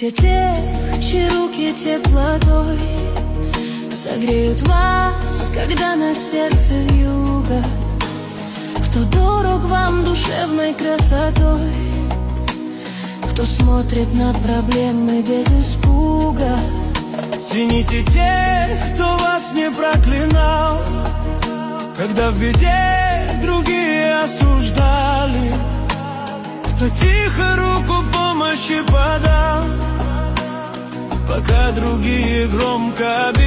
Цените тех, чьи руки теплотой согреют вас, когда на сердце вьюга. Кто дорог вам душевной красотой, кто смотрит на проблемы без испуга. Цените тех, кто вас не проклинал, когда в беде другие осуждали, кто тихо руку помощи подал, пока другие громко обещали.